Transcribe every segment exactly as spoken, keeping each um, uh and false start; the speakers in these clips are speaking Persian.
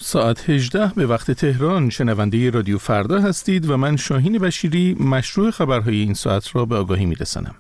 ساعت هجده به وقت تهران. شنونده رادیو فردا هستید و من شاهین بشیری مشروع خبرهای این ساعت را به آگاهی می‌رسانم.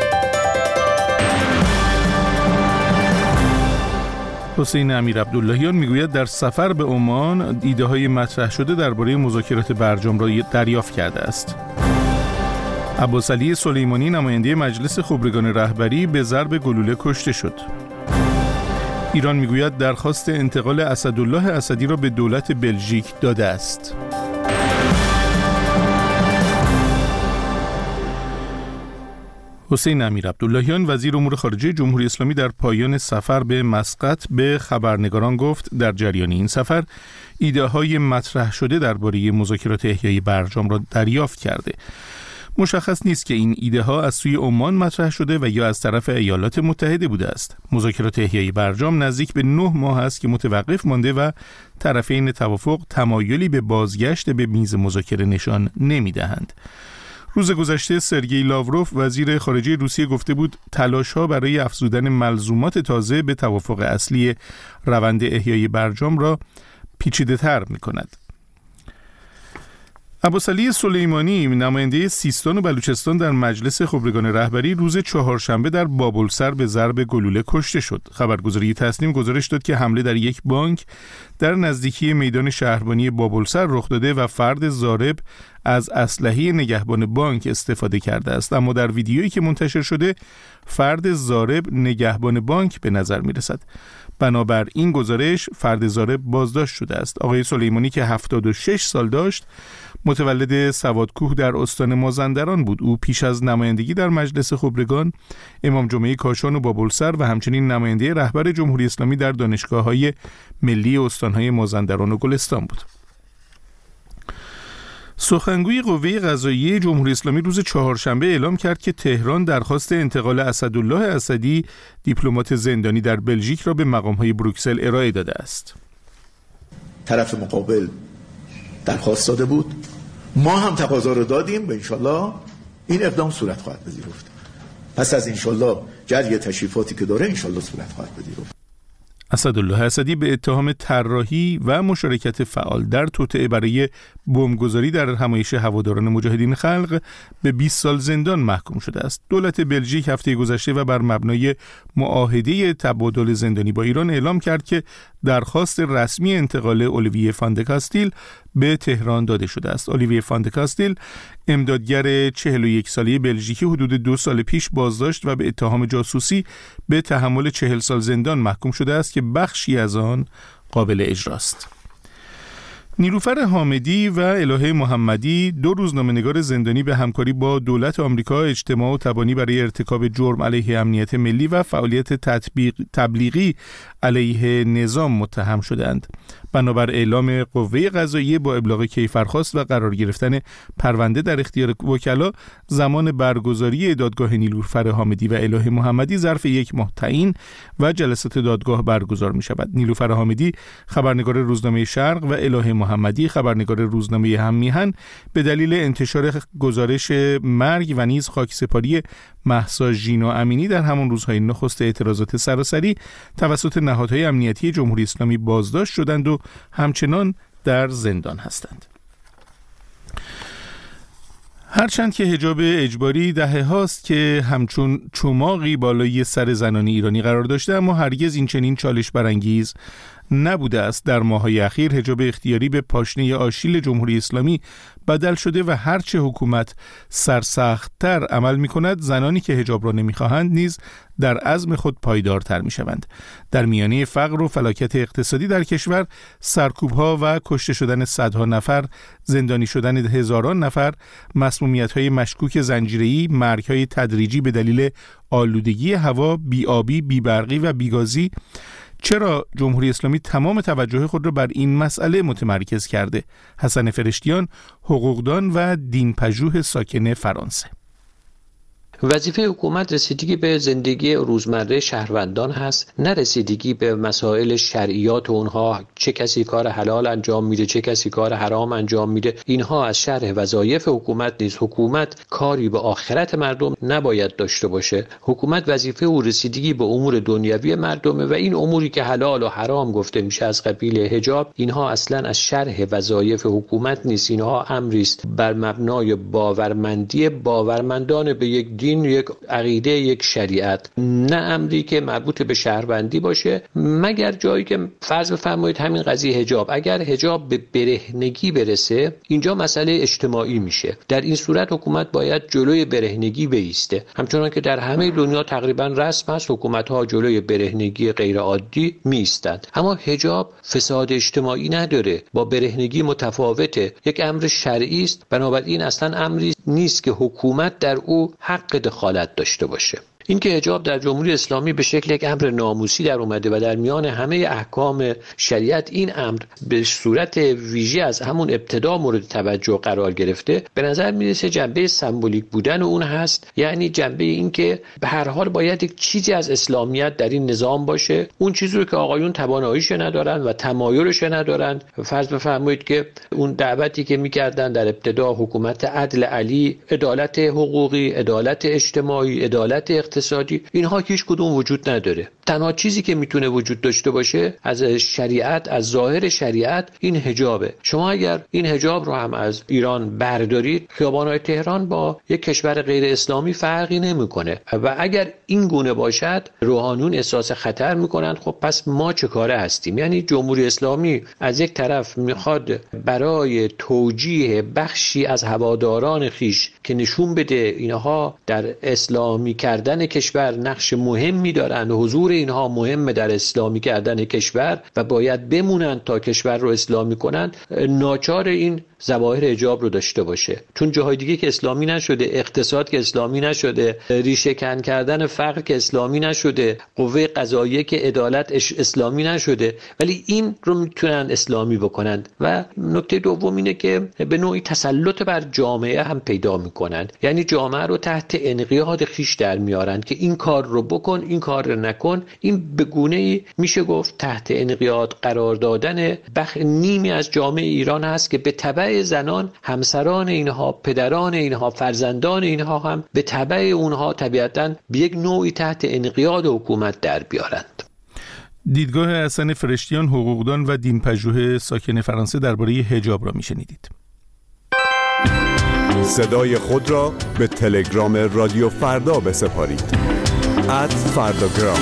حسین امیرعبداللهیان میگوید در سفر به عمان ایده‌های مطرح شده درباره مذاکرات برجام را دریافت کرده است. عباسعلی سلیمانی نماینده مجلس خبرگان رهبری به ضرب گلوله کشته شد. ایران میگوید درخواست انتقال اسدالله اسدی را به دولت بلژیک داده است. حسین امیرعبداللهیان وزیر امور خارجه جمهوری اسلامی در پایان سفر به مسقط به خبرنگاران گفت در جریان این سفر ایده‌های مطرح شده درباره مذاکرات احیای برجام را دریافت کرده. مشخص نیست که این ایده ها از سوی عمان مطرح شده و یا از طرف ایالات متحده بوده است. مذاکرات احیای برجام نزدیک به نه ماه است که متوقف مانده و طرفین توافق تمایلی به بازگشت به میز مذاکره نشان نمی‌دهند. روز گذشته سرگئی لاوروف وزیر خارجه روسیه گفته بود تلاش‌ها برای افزودن ملزومات تازه به توافق اصلی روند احیای برجام را پیچیده‌تر می‌کند. عباسعلی سلیمانی نماینده سیستان و بلوچستان در مجلس خبرگان رهبری روز چهارشنبه در بابلسر به ضرب گلوله کشته شد. خبرگزاری تسنیم گزارش داد که حمله در یک بانک در نزدیکی میدان شهربانی بابلسر رخ داده و فرد ضارب از اسلحه نگهبان بانک استفاده کرده است، اما در ویدیویی که منتشر شده فرد ضارب نگهبان بانک به نظر می رسد. بنابر این گزارش فرد ضارب بازداشت شده است. آقای سلیمانی که هفتاد و شش سال داشت متولد سوادکوه در استان مازندران بود. او پیش از نمایندگی در مجلس خبرگان امام جمعه کاشان و بابلسر و همچنین نماینده رهبر جمهوری اسلامی در دانشگاه‌های ملی استان‌های مازندران و گلستان بود. سخنگوی قوه قضاییه جمهوری اسلامی روز چهارشنبه اعلام کرد که تهران درخواست انتقال اسدالله اسدی دیپلمات زندانی در بلژیک را به مقام‌های بروکسل ارائه داده است. طرف مقابل درخواست داده بود، ما هم تقاضا رو دادیم و انشالله این اقدام صورت خواهد پذیرفت. پس از انشالله جری تشریفاتی که داره انشالله صورت خواهد پذیرفت. اسدالله اسدی به اتهام طراحی و مشارکت فعال در توطئه برای بمبگذاری در همایش هواداران مجاهدین خلق به بیست سال زندان محکوم شده است. دولت بلژیک هفته گذشته و بر مبنای معاهده تبادل زندانی با ایران اعلام کرد که درخواست رسمی انتقال اولیویه فان د کاستیل به تهران داده شده است. اولیویه فان د کاستیل امدادگر چهل و یک ساله بلژیکی حدود دو سال پیش بازداشت و به اتهام جاسوسی به تحمل چهل سال زندان محکوم شده است که بخشی از آن قابل اجراست. نیلوفر حامدی و الهه محمدی دو روزنامه‌نگار زندانی به همکاری با دولت آمریکا اجتماع و تبانی برای ارتکاب جرم علیه امنیت ملی و فعالیت تطبیق تبلیغی علیه نظام متهم شدند. بنابر اعلام قوه قضاییه با ابلاغ کیفرخواست و قرار گرفتن پرونده در اختیار وکلا، زمان برگزاری دادگاه نیلوفر حامدی و الهه محمدی ظرف یک ماه تعیین و جلسات دادگاه برگزار می شود. نیلوفر حامدی خبرنگار روزنامه شرق و الهه محمدی خبرنگار روزنامه هم میهن به دلیل انتشار گزارش مرگ و نیز خاکسپاری مهسا ژینا امینی در همان روزهای نخست اعتراضات سراسری توسط نهادهای امنیتی جمهوری اسلامی بازداشت شدند و همچنان در زندان هستند. هرچند که حجاب اجباری دهه هاست که همچون چماقی بالای سر زنان ایرانی قرار داشته، اما هرگز این چنین چالش برانگیز نبوده است. در ماه‌های اخیر حجاب اختیاری به پاشنه آشیل جمهوری اسلامی بدل شده و هرچه حکومت سرسخت‌تر عمل می‌کند، زنانی که حجاب را نمی‌خواهند نیز در عزم خود پایدارتر می‌شوند. در میانه فقر و فلاکت اقتصادی در کشور، سرکوب‌ها و کشته شدن صدها نفر، زندانی شدن هزاران نفر، مسمومیت‌های مشکوک زنجیره‌ای، مرگ‌های تدریجی به دلیل آلودگی هوا، بی‌آبی، بی‌برقی و بیگازی، چرا جمهوری اسلامی تمام توجه خود را بر این مسئله متمرکز کرده؟ حسن فرشتیان، حقوقدان و دینپژوه ساکن فرانسه. وظیفه حکومت رسیدگی به زندگی روزمره شهروندان هست، نه رسیدگی به مسائل شرعیات اونها، چه کسی کار حلال انجام میده چه کسی کار حرام انجام میده. اینها از شرح وظایف حکومت نیست. حکومت کاری به آخرت مردم نباید داشته باشه. حکومت وظیفه او رسیدگی به امور دنیوی مردمه و این اموری که حلال و حرام گفته میشه از قبیل حجاب، اینها اصلا از شرح وظایف حکومت نیست. اینها امری است بر مبنای باورمندی باورمندان به یک دین، یک عقیده، یک شریعت، نه امری که مربوط به شهروندی باشه، مگر جایی که فرض بفرمایید همین قضیه حجاب، اگر حجاب به برهنگی برسه اینجا مسئله اجتماعی میشه. در این صورت حکومت باید جلوی برهنگی بایسته، همچنان که در همه دنیا تقریبا رسم است حکومت‌ها جلوی برهنگی غیر عادی میایستند. اما حجاب فساد اجتماعی نداره، با برهنگی متفاوته، یک امر شرعی است، بنابراین اصلا امری نیست که حکومت در او حق دخالت داشته باشه. این که حجاب در جمهوری اسلامی به شکل یک امر ناموسی در اومده و در میان همه احکام شریعت این امر به صورت ویژه از همون ابتدا مورد توجه قرار گرفته، به نظر میرسه جنبه سمبولیک بودن اون هست، یعنی جنبه این که به هر حال باید یک چیزی از اسلامیت در این نظام باشه، اون چیزی رو که آقایون تواناییش ندارن و تمایلش ندارن. فرض بفرمایید که اون دعوتی که میکردن در ابتدا حکومت عدل علی، عدالت حقوقی، عدالت اجتماعی، عدالت اقتصادی، اینها هیچ کدوم وجود نداره. تنها چیزی که میتونه وجود داشته باشه از شریعت، از ظاهر شریعت، این حجابه. شما اگر این حجاب رو هم از ایران بردارید، خیابان‌های تهران با یک کشور غیر اسلامی فرقی نمیکنه و اگر این گونه باشد روحانیون احساس خطر میکنن، خب پس ما چه کاره هستیم؟ یعنی جمهوری اسلامی از یک طرف میخواد برای توجیه بخشی از هواداران خیش که نشون بده اینها در اسلامی کردن کشور نقش مهمی دارند، حضور اینها مهمه در اسلامی کردن کشور و باید بمونند تا کشور رو اسلامی کنند، ناچار این ظواهر حجاب رو داشته باشه. چون جاهای دیگه که اسلامی نشده، اقتصاد که اسلامی نشده، ریشه کن کردن فقر که اسلامی نشده، قوه قضاییه که عدالت اسلامی نشده، ولی این رو میتونن اسلامی بکنند. و نکته دوم اینه که به نوعی تسلط بر جامعه هم پیدا میکنند، یعنی جامعه رو تحت انقیاد خیش در میارند که این کار رو بکن، این کار رو نکن. این به گونه‌ای میشه گفت تحت انقیاد قرار دادن بخش نیمی از جامعه ایران هست که به تبع زنان، همسران اینها، پدران اینها، فرزندان اینها هم به تبع اونها طبیعتاً به یک نوعی تحت انقیاد حکومت در بیارند. دیدگاه حسن فرشتیان، حقوقدان و دینپژوه ساکن فرانسه درباره حجاب را میشنیدید. صدای خود را به تلگرام رادیو فردا بسپارید. ات فرداگرام.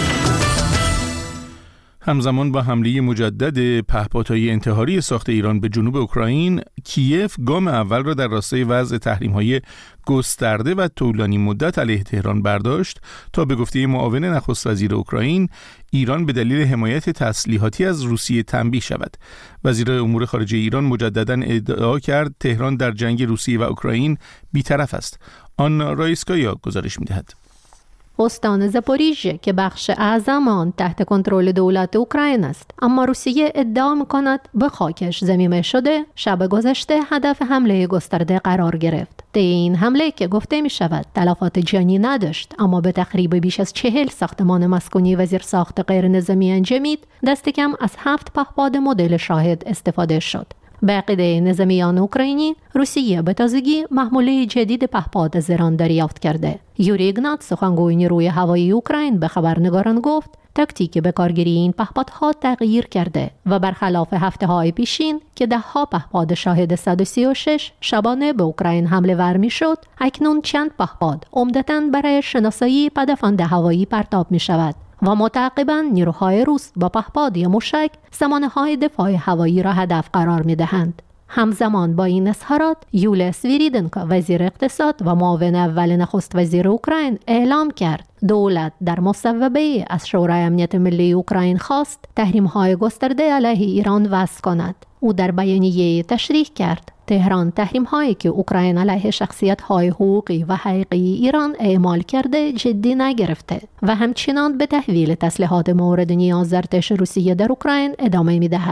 همزمان با حمله مجدد پهپادهای انتحاری ساخت ایران به جنوب اوکراین، کیف گام اول را در راستای وضع تحریم‌های گسترده و طولانی مدت علیه تهران برداشت تا به گفته معاون نخست وزیر اوکراین ایران به دلیل حمایت تسلیحاتی از روسیه تنبیه شود. وزیر امور خارجه ایران مجدداً ادعا کرد تهران در جنگ روسیه و اوکراین بی‌طرف است. آن رایسکایا گزارش می‌دهد. استان زاپوریژه که بخش اعظم آن تحت کنترل دولت اوکراین است، اما روسیه ادعا می‌کند به خاکش ضمیمه شده، شب گذشته هدف حمله گسترده قرار گرفت. طی این حمله که گفته می شود تلفات جانی نداشت، اما به تقریب بیش از چهل ساختمان مسکونی و زیرساخت غیر نظامی انجامید، دست کم از هفت پهپاد مدل شاهد استفاده شد. به عقیده نظامیان اوکراینی، روسیه به تازگی محموله جدید پهپاد از ایران دریافت کرده. یوری ایگنات، سخنگوی نیروی هوایی اوکراین، به خبرنگاران گفت تاکتیک به کارگیری این پهپادها تغییر کرده و برخلاف هفته‌های پیشین که ده‌ها پهپاد شاهد صد و سی و شش شبانه به اوکراین حمله ور می‌شد، اکنون چند پهپاد عمدتاً برای شناسایی پدافند هوایی پرتاب می‌شود و متعاقباً نیروهای روس با پهپاد یا موشک سامانه‌های دفاع هوایی را هدف قرار می‌دهند. همزمان با این اظهارات، یولیا سویریدنکا، وزیر اقتصاد و معاون اول نخست وزیر اوکراین، اعلام کرد دولت در مصوبه از شورای امنیت ملی اوکراین خواست تحریم‌های گسترده علیه ایران وضع کند. او در بیانیه تشریح کرد تهران تحریم‌هایی که اوکراین علیه شخصیت‌های حقوقی و حقوقی ایران اعمال کرده جدی نگرفته و همچنان به تحویل تسلیحات مورد نیاز ارتش روسیه در اوکراین ادامه می‌دهد.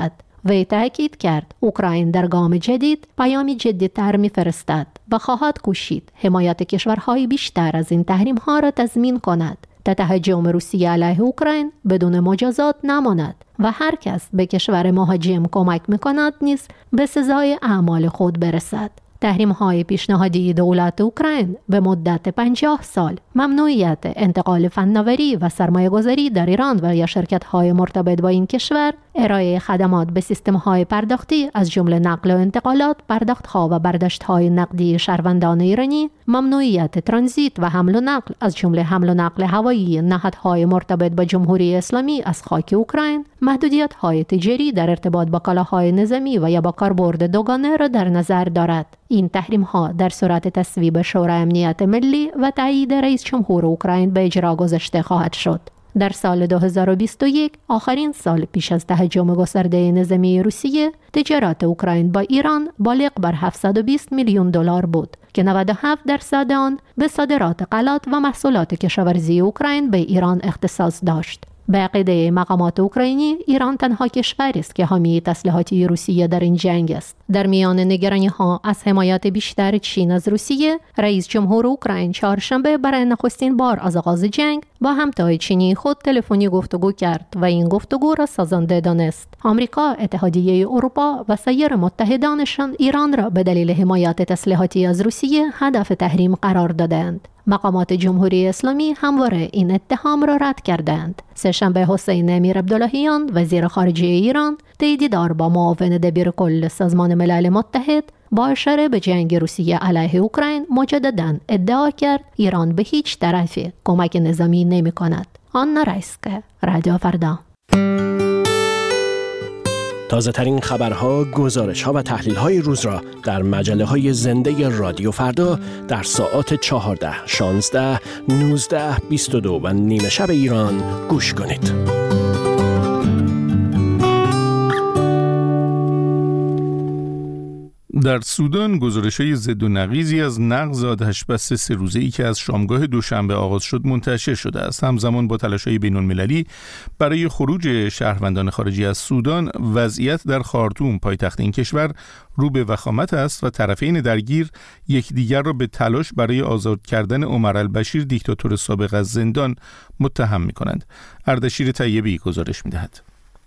وی تأکید کرد اوکراین در گام جدید پیامی جدی‌تر می‌فرستد و خواهد کوشید حمایت کشورهای بیشتر از این تحریم‌ها را تضمین کند تا تهاجم روسیه علیه اوکراین بدون مجازات نماند و هر کس به کشور مهاجم کمک می‌کند نیز به سزای اعمال خود برسد. تحریم‌های پیشنهادی دولت اوکراین به مدت پنجاه سال ممنوعیت انتقال فناوری و سرمایه‌گذاری در ایران و یا شرکت‌های مرتبط با این کشور، ارائه خدمات به سیستم‌های پرداختی از جمله نقل و انتقالات، پرداخت‌ها و برداشت‌های نقدی شهروندان ایرانی، ممنوعیت ترانزیت و حمل و نقل از جمله حمل و نقل هوایی نهادهای مرتبط با جمهوری اسلامی از خاک اوکراین، محدودیت‌های تجاری در ارتباط با کالاهای نظامی و یا با کاربرد دوگانه را در نظر دارد. این تحریم‌ها در صورت تصویب شورای امنیت ملی و تایید رئیس جمهور اوکراین به اجرا گذاشته خواهد شد. در سال دو هزار و بیست و یک، آخرین سال پیش از تهاجم گسترده نظامی روسیه، تجارت اوکراین با ایران بالغ بر هفتصد و بیست میلیون دلار بود که نود و هفت درصد آن به صادرات غلات و محصولات کشاورزی اوکراین به ایران اختصاص داشت. به عقیده مقامات اوکراینی، ایران تنها کشوری است که حامی تسلیحاتی روسیه در این جنگ است. در میان نگرانی‌ها از حمایت بیشتر چین از روسیه، رئیس جمهور اوکراین چهارشنبه برای نخستین بار از آغاز جنگ با همتای چینی خود تلفنی گفتگو کرد و این گفتگو را سازنده دانست. آمریکا، اتحادیه اروپا و سایر متحدانشان ایران را به دلیل حمایت تسلیحاتی از روسیه هدف تحریم قرار دادند. مقامات جمهوری اسلامی همواره این اتهام را رد کردند. سه‌شنبه حسین امیر عبداللهیان وزیر خارجه ایران طی دیدار با معاون دبیرکل سازمان ملل متحد با اشاره به جنگ روسیه علیه اوکراین مجدداً ادعا کرد ایران به هیچ طرفی کمک نظامی نمی کند. آنا رایسکه، رادیو فردا. تازه ترین خبرها، گزارش‌ها و تحلیل‌های روز را در مجله‌های زنده رادیو فردا در ساعات چهارده، شانزده، نوزده، بیست و دو و نیمه شب ایران گوش کنید. در سودان گزارش‌های ضد و نقیضی از نقض آتش‌بس سه روزه‌ای که از شامگاه دوشنبه آغاز شد منتشر شده است. همزمان با تلاش‌های بین‌المللی برای خروج شهروندان خارجی از سودان، وضعیت در خارتوم پایتخت این کشور رو به وخامت است و طرفین درگیر یکدیگر را به تلاش برای آزاد کردن عمر البشیر دیکتاتور سابق از زندان متهم می‌کنند. اردشیر طیبی گزارش می‌دهد.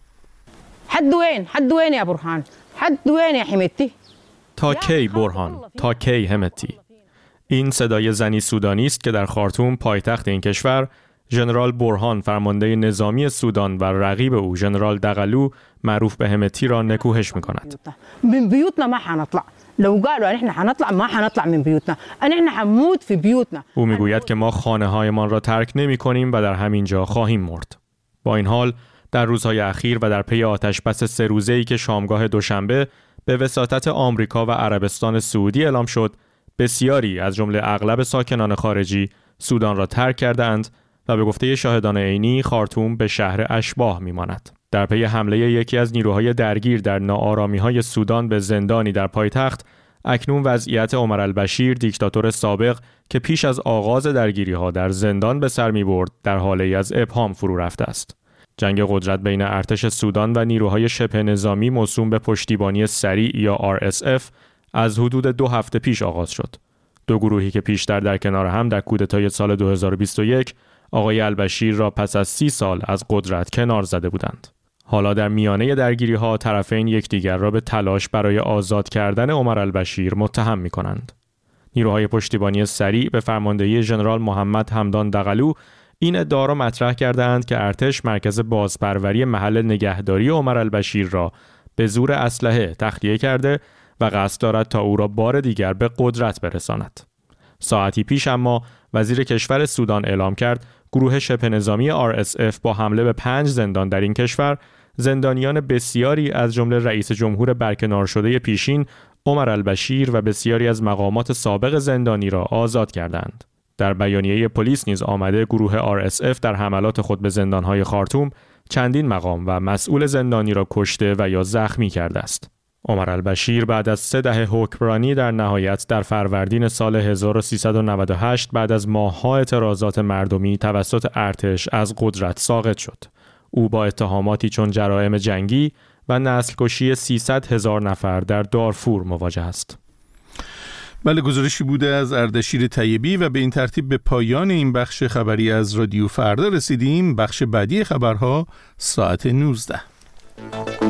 حد وين حد وين يا برهان حد وين يا حميدتي. تا کی برهان؟ تا کی همتی؟ این صدای زنی سودانی است که در خارتوم پایتخت این کشور، ژنرال برهان فرمانده نظامی سودان و رقیب او ژنرال دغلو معروف به همتی را نکوهش می‌کند. من بیوتنا ما حنطلع. لو قالوا احنا حنطلع ما حنطلع من بیوتنا. احنا حنموت في بیوتنا. او میگوید که ما خانه‌هایمان را ترک نمی‌کنیم و در همین جا خواهیم مرد. با این حال در روزهای اخیر و در پی آتش‌بس سه روزه‌ای که شامگاه دوشنبه به وساطت آمریکا و عربستان سعودی اعلام شد، بسیاری از جمله اغلب ساکنان خارجی سودان را ترک کردند و به گفته شاهدان عینی خارتوم به شهر اشباح می‌ماند. در پی حمله یکی از نیروهای درگیر در ناآرامی‌های سودان به زندانی در پایتخت، اکنون وضعیت عمر البشیر دیکتاتور سابق که پیش از آغاز درگیری‌ها در زندان به سر می‌برد، در حاله‌ای از ابهام فرو رفته است. جنگ قدرت بین ارتش سودان و نیروهای شبه نظامی موسوم به پشتیبانی سریع یا آر اس اف از حدود دو هفته پیش آغاز شد. دو گروهی که پیشتر در کنار هم در کودتای سال دو هزار و بیست و یک آقای البشیر را پس از سی سال از قدرت کنار زده بودند. حالا در میانه درگیری‌ها طرفین یکدیگر را به تلاش برای آزاد کردن عمر البشیر متهم می‌کنند. نیروهای پشتیبانی سریع به فرماندهی ژنرال محمد حمدان دغلو این ادعا را مطرح کردند که ارتش مرکز بازپروری محل نگهداری عمر البشیر را به زور اسلحه تخلیه کرده و قصد دارد تا او را بار دیگر به قدرت برساند. ساعتی پیش اما وزیر کشور سودان اعلام کرد گروه شبه نظامی آر اس اف با حمله به پنج زندان در این کشور زندانیان بسیاری از جمله رئیس جمهور برکنار شده پیشین عمر البشیر و بسیاری از مقامات سابق زندانی را آزاد کردند. در بیانیه پلیس نیز آمده گروه آر اس اف در حملات خود به زندانهای خارتوم چندین مقام و مسئول زندانی را کشته و یا زخمی کرده است. عمر البشیر بعد از سه دهه حکمرانی در نهایت در فروردین سال هزار و سیصد و نود و هشت بعد از ماه‌ها اعتراضات مردمی توسط ارتش از قدرت ساقط شد. او با اتهاماتی چون جرائم جنگی و نسل‌کشی سیصد هزار نفر در دارفور مواجه است. بله، گزارشی بوده از اردشیر طیبی و به این ترتیب به پایان این بخش خبری از رادیو فردا رسیدیم. بخش بعدی خبرها ساعت نوزده.